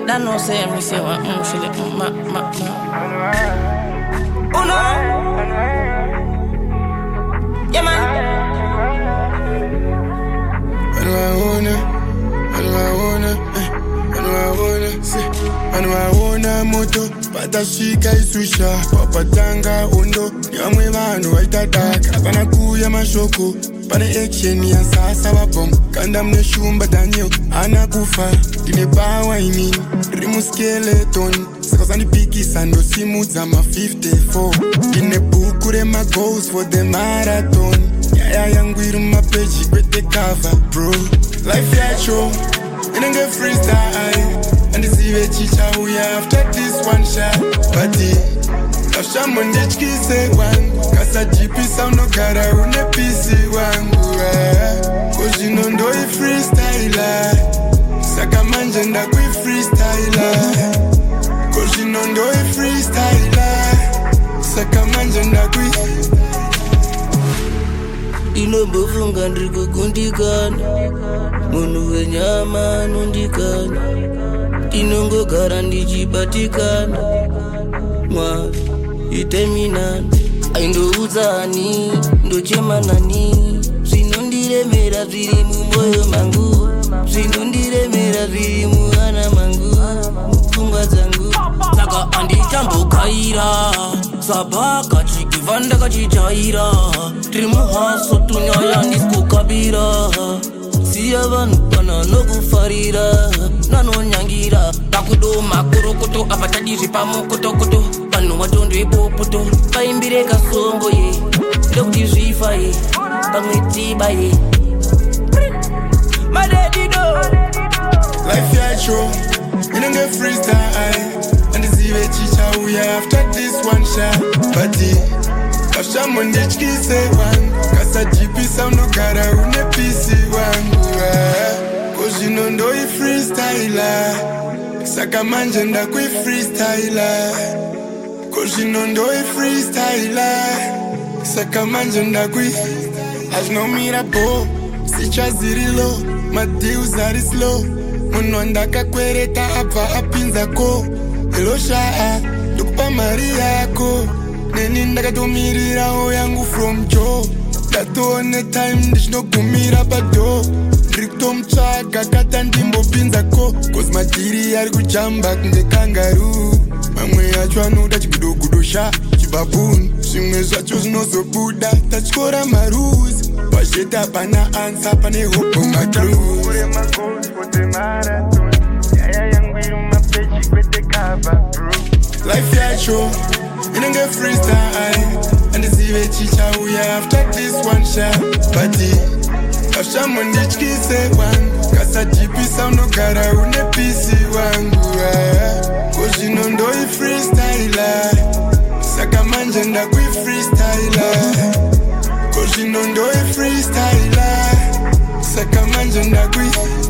that no say me say one feel it ma. Oh no. Yeah man. I wanna moto patashika isusha papatanga undo yamwe vanhu vaitadaka pana kuya mashoko pane action ya sasa vabom kanda mune shumba Daniel ana kufa ndine bawa inini rimu skeleton saka sandipikisa ndosimudza ma 54 ndine bhuku rema goals for the marathon yaya yangu iri mumapeji kwete cover bro life yacho inenge freestyle and zive chichauya after this one shot but kashambo ndichikise wangu kasajipisa unogara une pisi wangu kozvino ndoi freestyler saka manje ndakui freestyler kozvino ndoi freestyler saka manje ndakui inombofunga ndiri kugundikana munhu wenyama anondikana inongogara ndichibatikana Mwari iteminana aindouzani ndochemanani zvinondiremera zviri mumwoyo mangu zvinondiremera zviri muhana mangu mupfungwa dzangu saka andichambokaira sabhaka chigiva ndakachijaira tiri muhaso tunyaya ndisikukabira siya vanhu pana nokufarira nanonyangira takudoma korokoto avatadizvi pamukotokoto vanhu watondo ipopoto vaimbire kasongo ye ndokuti zvifa ye pamwe tiba ye madedido life yacho inenge freestyle andizive chichauya after this one shot but kashambo ndichikise wangu kasajipisa unogara une pisi wangu kozvino ndoi freestyler saka manje ndakui freestyler kozvino ndoi freestyler saka manje ndakui azvinomira bo sichazirilo madeals ari slow munhu andakakwereta abva apinzako helo shaa ndokupa mari yako neni ndakatomirirawo yangu from Joe ndatoone time ndichinogumira pado ndiri kutomutsvaga kata ndimbopinzako cause madhiri ari kujamba kunge kangaru mamwe yacho anoda chigudogudo sha chibabuni zvimwe zvacho zvinozobuda tachikora maruzi pazheta pana ansa pane hopo maclus life yacho inenge freestyle andizive chichauya after this one shot but kashambo ndichikise wangu kasajipisa unogara une pisi wangu kozvino ndoi freestyler saka manje ndakui freestyler kozvino ndoi freestyler saka manje ndakui